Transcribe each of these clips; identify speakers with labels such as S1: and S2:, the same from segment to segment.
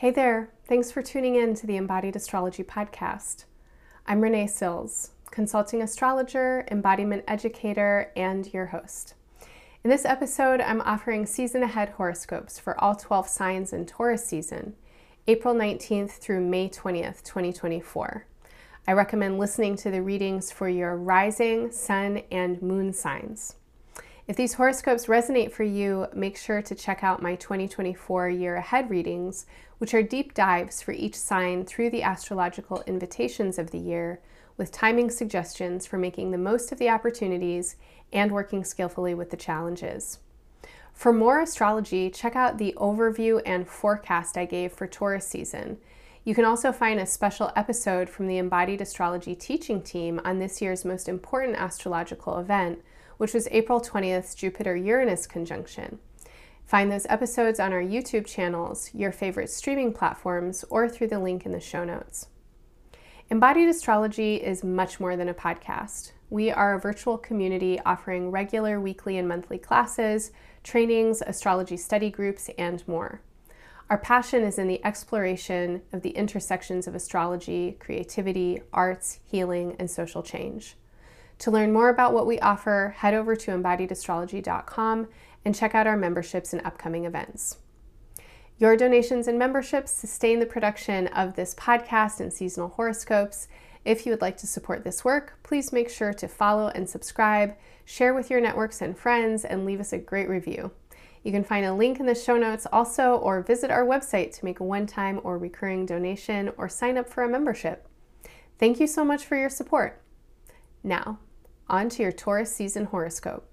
S1: Hey there, thanks for tuning in to the Embodied Astrology Podcast. I'm Renee Sills, consulting astrologer, embodiment educator, and your host. In this episode, I'm offering season ahead horoscopes for all 12 signs in Taurus season, April 19th through May 20th, 2024. I recommend listening to the readings for your rising, sun, and moon signs. If these horoscopes resonate for you, make sure to check out my 2024 year ahead readings, which are deep dives for each sign through the astrological invitations of the year, with timing suggestions for making the most of the opportunities and working skillfully with the challenges. For more astrology, check out the overview and forecast I gave for Taurus season. You can also find a special episode from the Embodied Astrology teaching team on this year's most important astrological event, which was April 20th Jupiter-Uranus conjunction. Find those episodes on our YouTube channels, your favorite streaming platforms, or through the link in the show notes. Embodied Astrology is much more than a podcast. We are a virtual community offering regular weekly and monthly classes, trainings, astrology study groups, and more. Our passion is in the exploration of the intersections of astrology, creativity, arts, healing, and social change. To learn more about what we offer, head over to embodiedastrology.com and check out our memberships and upcoming events. Your donations and memberships sustain the production of this podcast and seasonal horoscopes. If you would like to support this work, please make sure to follow and subscribe, share with your networks and friends, and leave us a great review. You can find a link in the show notes also, or visit our website to make a one-time or recurring donation or sign up for a membership. Thank you so much for your support. Now, on to your Taurus season horoscope.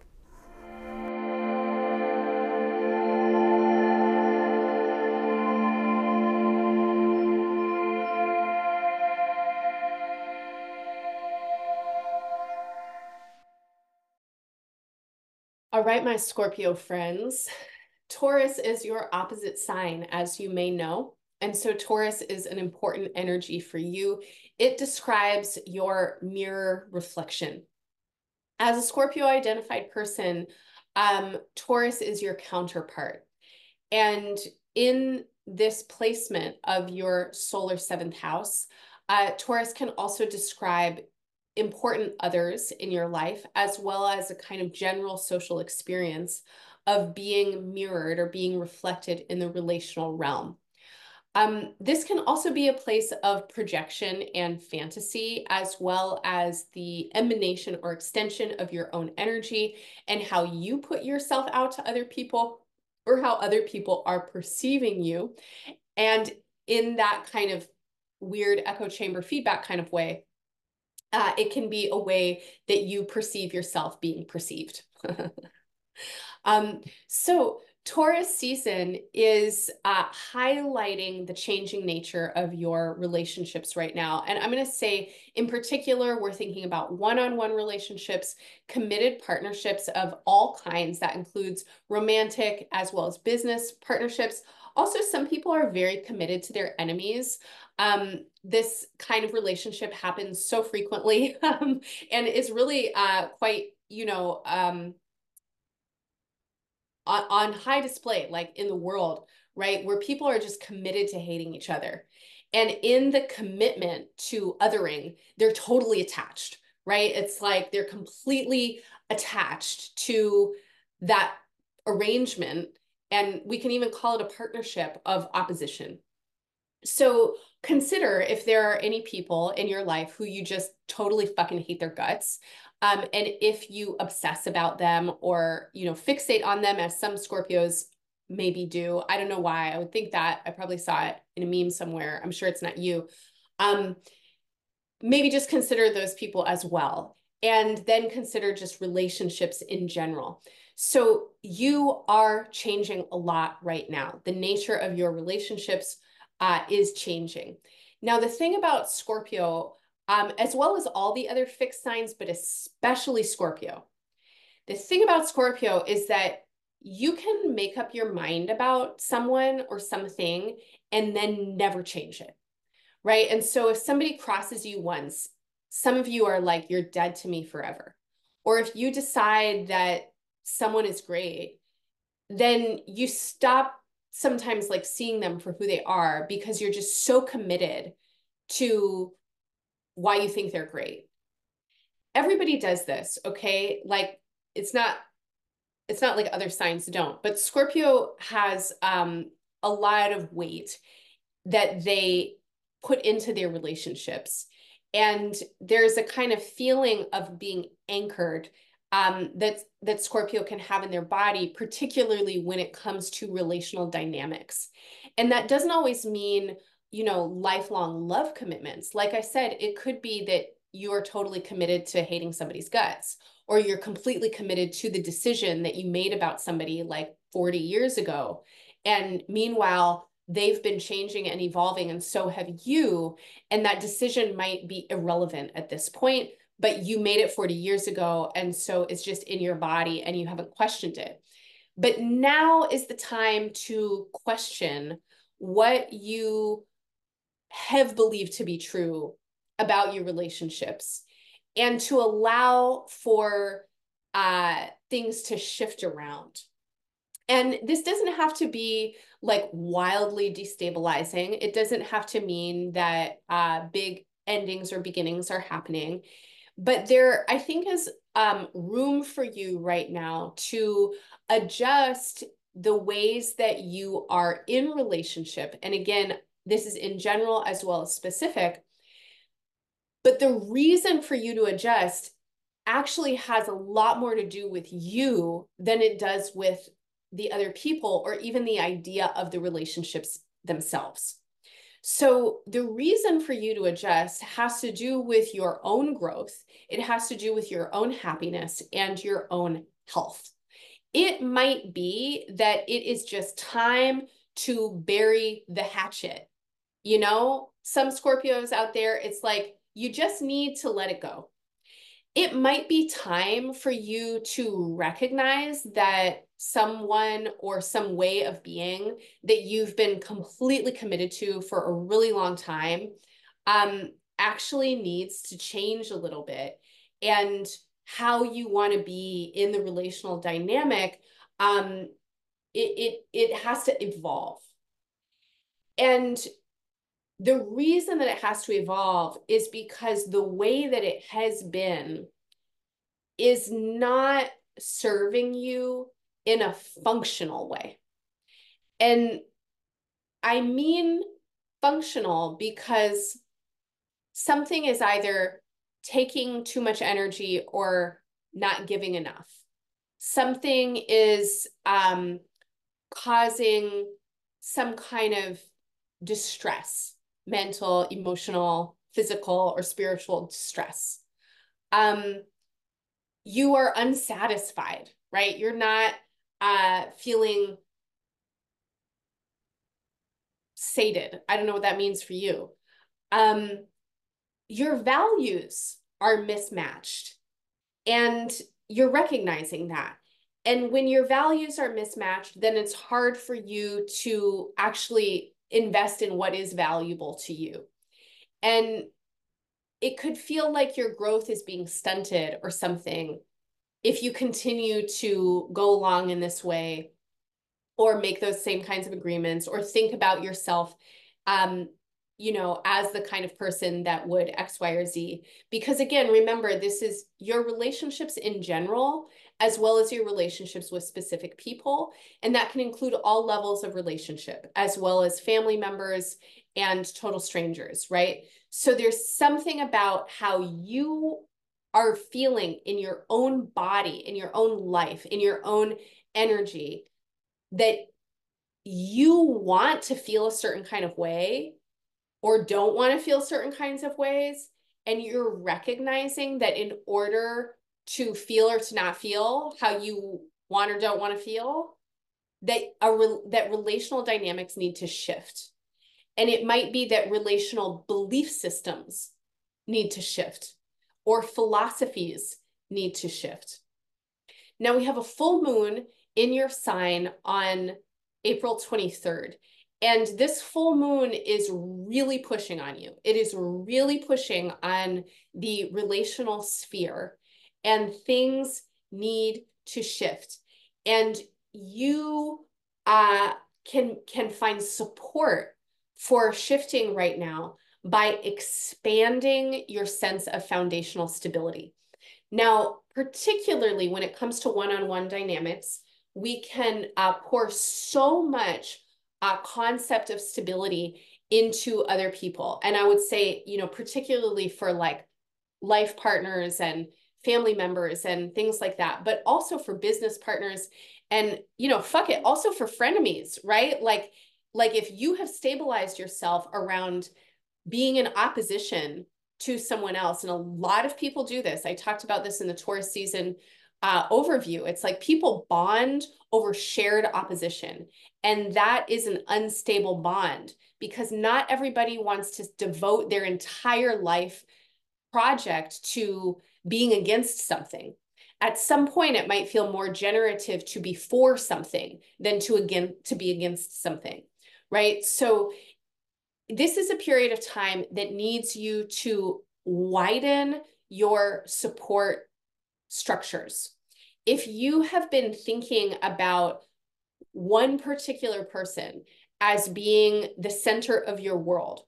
S1: All right, my Scorpio friends, Taurus is your opposite sign, as you may know. And so Taurus is an important energy for you. It describes your mirror reflection. As a Scorpio identified person, Taurus is your counterpart. And in this placement of your solar seventh house, Taurus can also describe important others in your life, as well as a kind of general social experience of being mirrored or being reflected in the relational realm. This can also be a place of projection and fantasy, as well as the emanation or extension of your own energy and how you put yourself out to other people or how other people are perceiving you. And in that kind of weird echo chamber feedback kind of way, it can be a way that you perceive yourself being perceived. So Taurus season is highlighting the changing nature of your relationships right now. And I'm going to say, in particular, we're thinking about one-on-one relationships, committed partnerships of all kinds. That includes romantic as well as business partnerships. Also, some people are very committed to their enemies. This kind of relationship happens so frequently and is really quite, on high display, like in the world, right? Where people are just committed to hating each other. And in the commitment to othering, they're totally attached, right? It's like they're completely attached to that arrangement. And we can even call it a partnership of opposition. So consider if there are any people in your life who you just totally fucking hate their guts. And if you obsess about them or, fixate on them, as some Scorpios maybe do. I don't know why. I would think that. I probably saw it in a meme somewhere. I'm sure it's not you. Maybe just consider those people as well. And then consider just relationships in general. So you are changing a lot right now. The nature of your relationships is changing. Now, the thing about Scorpio, as well as all the other fixed signs, but especially Scorpio, the thing about Scorpio is that you can make up your mind about someone or something and then never change it, right? And so if somebody crosses you once, some of you are like, you're dead to me forever. Or if you decide that someone is great, then you stop sometimes like seeing them for who they are because you're just so committed to why you think they're great. Everybody does this, okay? Like it's not like other signs don't, but Scorpio has a lot of weight that they put into their relationships. And there's a kind of feeling of being anchored that Scorpio can have in their body, particularly when it comes to relational dynamics. And that doesn't always mean, lifelong love commitments. Like I said, it could be that you're totally committed to hating somebody's guts, or you're completely committed to the decision that you made about somebody like 40 years ago. And meanwhile, they've been changing and evolving, and so have you. And that decision might be irrelevant at this point, but you made it 40 years ago. And so it's just in your body and you haven't questioned it. But now is the time to question what you have believed to be true about your relationships, and to allow for things to shift around. And this doesn't have to be like wildly destabilizing. It doesn't have to mean that big endings or beginnings are happening. But there, I think, is room for you right now to adjust the ways that you are in relationship. And again, this is in general as well as specific. But the reason for you to adjust actually has a lot more to do with you than it does with the other people, or even the idea of the relationships themselves. So the reason for you to adjust has to do with your own growth. It has to do with your own happiness and your own health. It might be that it is just time to bury the hatchet. Some Scorpios out there, it's like, you just need to let it go. It might be time for you to recognize that someone or some way of being that you've been completely committed to for a really long time actually needs to change a little bit. And how you want to be in the relational dynamic, it has to evolve. And the reason that it has to evolve is because the way that it has been is not serving you in a functional way. And I mean functional because something is either taking too much energy or not giving enough. Something is causing some kind of distress, mental, emotional, physical, or spiritual distress. You are unsatisfied, right? You're not feeling sated. I don't know what that means for you. Your values are mismatched, and you're recognizing that. And when your values are mismatched, then it's hard for you to actually invest in what is valuable to you. And it could feel like your growth is being stunted or something if you continue to go along in this way, or make those same kinds of agreements, or think about yourself as the kind of person that would X, Y, or Z. Because again, remember, this is your relationships in general, as well as your relationships with specific people. And that can include all levels of relationship, as well as family members and total strangers, right? So there's something about how you are feeling in your own body, in your own life, in your own energy, that you want to feel a certain kind of way or don't want to feel certain kinds of ways. And you're recognizing that in order to feel or to not feel how you want or don't want to feel, that relational dynamics need to shift. And it might be that relational belief systems need to shift, or philosophies need to shift. Now we have a full moon in your sign on April 23rd. And this full moon is really pushing on you. It is really pushing on the relational sphere, and things need to shift. And you
S2: can find support for shifting right now by expanding your sense of foundational stability. Now, particularly when it comes to one-on-one dynamics, we can pour so much concept of stability into other people. And I would say, particularly for like life partners and family members and things like that, but also for business partners and, fuck it, also for frenemies, right? Like if you have stabilized yourself around being in opposition to someone else, and a lot of people do this. I talked about this in the Taurus season overview. It's like people bond over shared opposition. And that is an unstable bond because not everybody wants to devote their entire life project to being against something. At some point, it might feel more generative to be for something than to be against something, right? So this is a period of time that needs you to widen your support structures. If you have been thinking about one particular person as being the center of your world,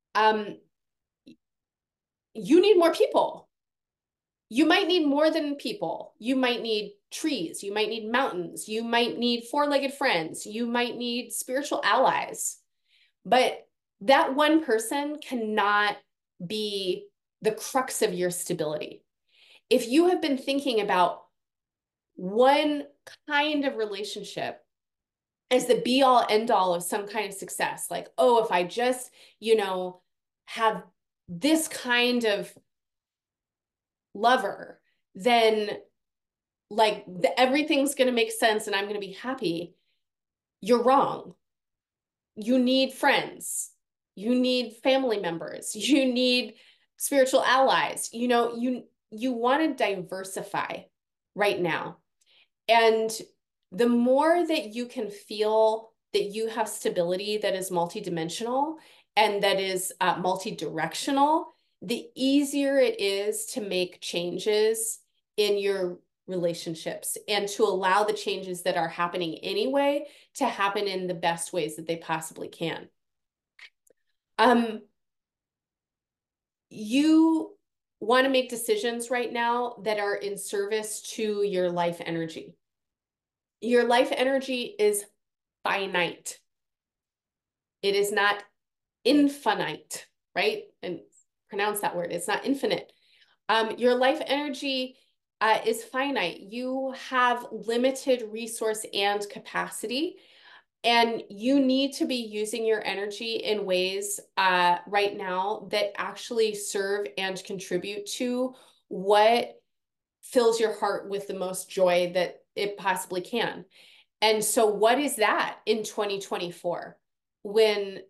S2: you need more people. You might need more than people. You might need trees. You might need mountains. You might need four-legged friends. You might need spiritual allies. But that one person cannot be the crux of your stability. If you have been thinking about one kind of relationship as the be all end all of some kind of success, like, oh, if I just, have this kind of lover, then like everything's going to make sense and I'm going to be happy. You're wrong. You need friends. You need family members. You need spiritual allies. You want to diversify right now. And the more that you can feel that you have stability that is multidimensional and that is multidirectional, the easier it is to make changes in your relationships and to allow the changes that are happening anyway to happen in the best ways that they possibly can. You want to make decisions right now that are in service to your life energy. Your life energy is finite. It is not infinite, right? And pronounce that word. It's not infinite. Your life energy is finite. You have limited resource and capacity, and you need to be using your energy in ways right now that actually serve and contribute to what fills your heart with the most joy that it possibly can. And so what is that in 2024 when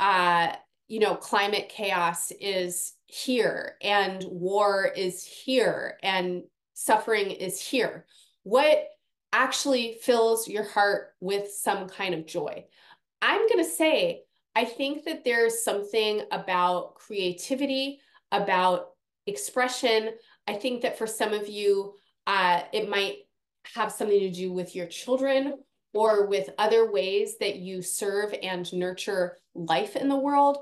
S2: climate chaos is here and war is here and suffering is here? What actually fills your heart with some kind of joy? I'm going to say, I think that there's something about creativity, about expression. I think that for some of you, it might have something to do with your children or with other ways that you serve and nurture life in the world.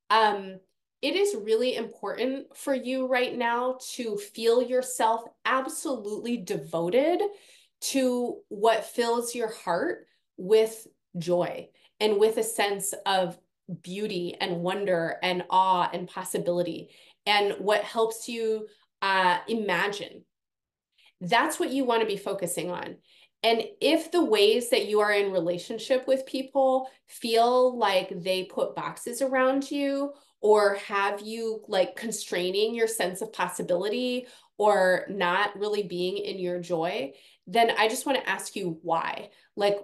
S2: It is really important for you right now to feel yourself absolutely devoted to what fills your heart with joy and with a sense of beauty and wonder and awe and possibility and what helps you imagine. That's what you want to be focusing on. And if the ways that you are in relationship with people feel like they put boxes around you or have you like constraining your sense of possibility or not really being in your joy, then I just want to ask you why. Like,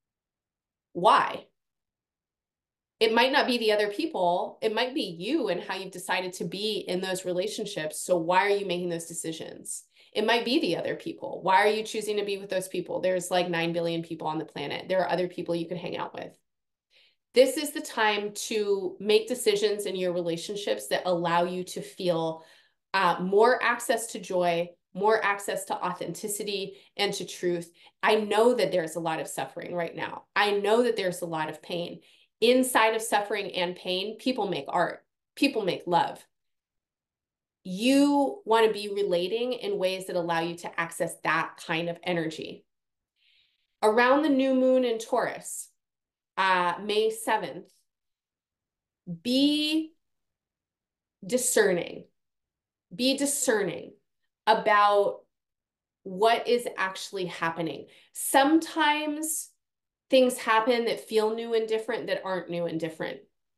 S2: why? It might not be the other people. It might be you and how you've decided to be in those relationships. So why are you making those decisions? It might be the other people. Why are you choosing to be with those people? There's like 9 billion people on the planet. There are other people you could hang out with. This is the time to make decisions in your relationships that allow you to feel more access to joy, more access to authenticity and to truth. I know that there's a lot of suffering right now. I know that there's a lot of pain. Inside of suffering and pain, people make art, people make love. You want to be relating in ways that allow you to access that kind of energy. Around the new moon in Taurus, May 7th, be discerning. Be discerning about what is actually happening. Sometimes things happen that feel new and different that aren't new and different.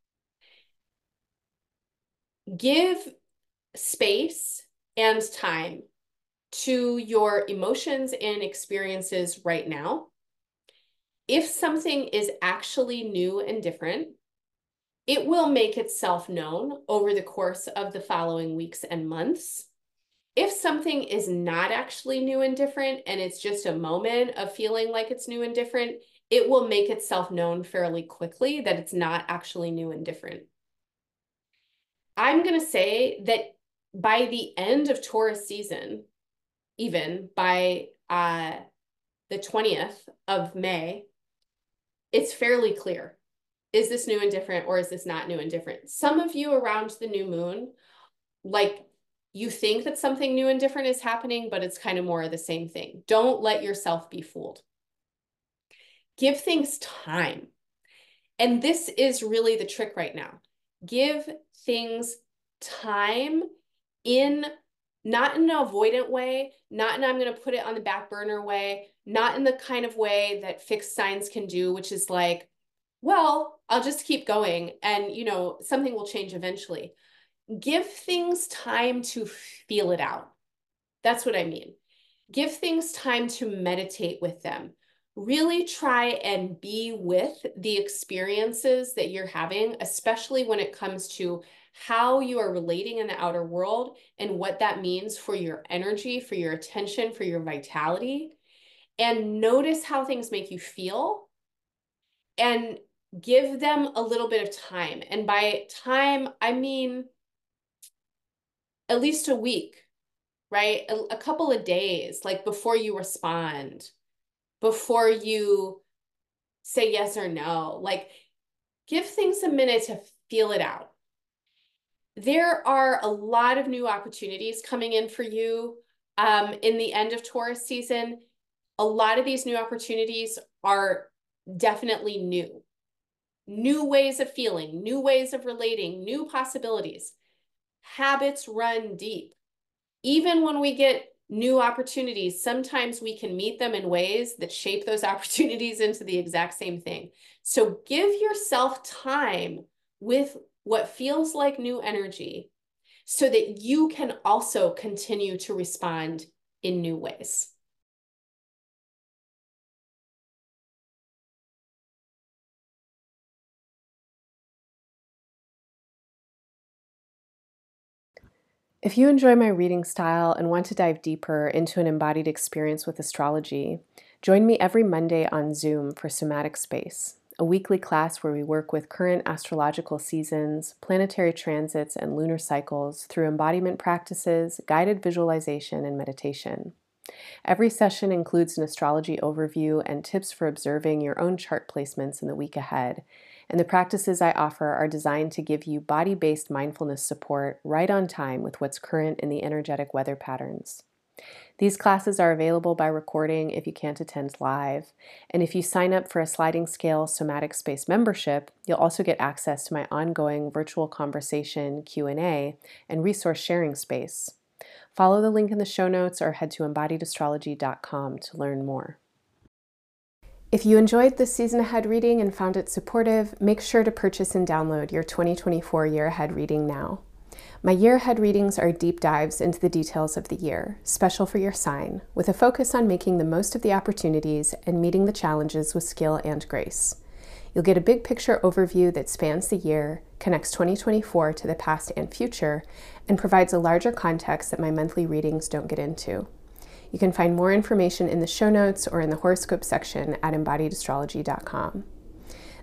S2: Give space and time to your emotions and experiences right now. If something is actually new and different, it will make itself known over the course of the following weeks and months. If something is not actually new and different, and it's just a moment of feeling like it's new and different, it will make itself known fairly quickly that it's not actually new and different. I'm going to say that by the end of Taurus season, even by the 20th of May, it's fairly clear. Is this new and different, or is this not new and different? Some of you around the new moon, like, you think that something new and different is happening, but it's kind of more of the same thing. Don't let yourself be fooled. Give things time. And this is really the trick right now. Give things time, not in an avoidant way, not in I'm going to put it on the back burner way, not in the kind of way that fixed signs can do, which is like, well, I'll just keep going and, something will change eventually. Give things time to feel it out. That's what I mean. Give things time to meditate with them. Really try and be with the experiences that you're having, especially when it comes to how you are relating in the outer world and what that means for your energy, for your attention, for your vitality. And notice how things make you feel and give them a little bit of time. And by time, I mean at least a week, right? A couple of days, like before you respond, before you say yes or no, like give things a minute to feel it out. There are a lot of new opportunities coming in for you in the end of Taurus season. A lot of these new opportunities are definitely new ways of feeling, new ways of relating, new possibilities. Habits run deep. Even when we get new opportunities, sometimes we can meet them in ways that shape those opportunities into the exact same thing. So give yourself time with what feels like new energy so that you can also continue to respond in new ways.
S1: If you enjoy my reading style and want to dive deeper into an embodied experience with astrology, join me every Monday on Zoom for Somatic Space, a weekly class where we work with current astrological seasons, planetary transits, and lunar cycles through embodiment practices, guided visualization, and meditation. Every session includes an astrology overview and tips for observing your own chart placements in the week ahead. And the practices I offer are designed to give you body-based mindfulness support right on time with what's current in the energetic weather patterns. These classes are available by recording if you can't attend live. And if you sign up for a sliding scale Somatic Space membership, you'll also get access to my ongoing virtual conversation, Q&A, and resource sharing space. Follow the link in the show notes or head to embodiedastrology.com to learn more. If you enjoyed this season ahead reading and found it supportive, make sure to purchase and download your 2024 year ahead reading now. My year ahead readings are deep dives into the details of the year, special for your sign, with a focus on making the most of the opportunities and meeting the challenges with skill and grace. You'll get a big picture overview that spans the year, connects 2024 to the past and future, and provides a larger context that my monthly readings don't get into. You can find more information in the show notes or in the horoscope section at embodiedastrology.com.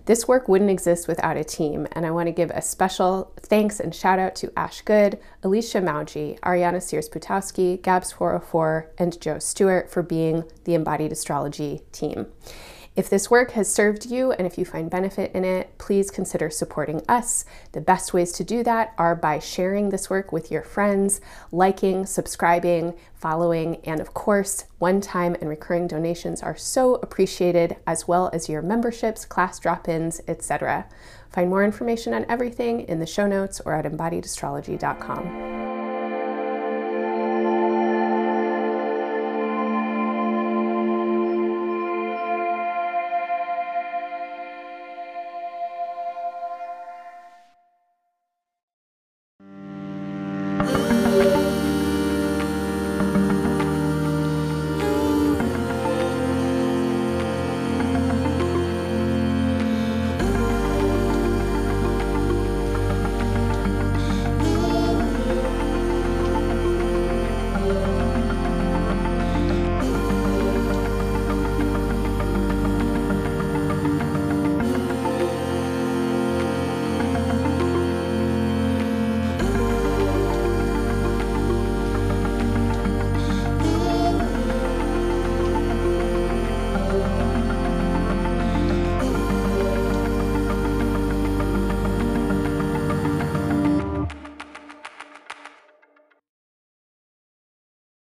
S1: This work wouldn't exist without a team, and I want to give a special thanks and shout out to Ash Good, Alicia Mauji, Ariana Sears-Putowski, Gabs404, and Joe Stewart for being the Embodied Astrology team. If this work has served you and if you find benefit in it, please consider supporting us. The best ways to do that are by sharing this work with your friends, liking, subscribing, following, and of course, one-time and recurring donations are so appreciated, as well as your memberships, class drop-ins, etc. Find more information on everything in the show notes or at embodiedastrology.com.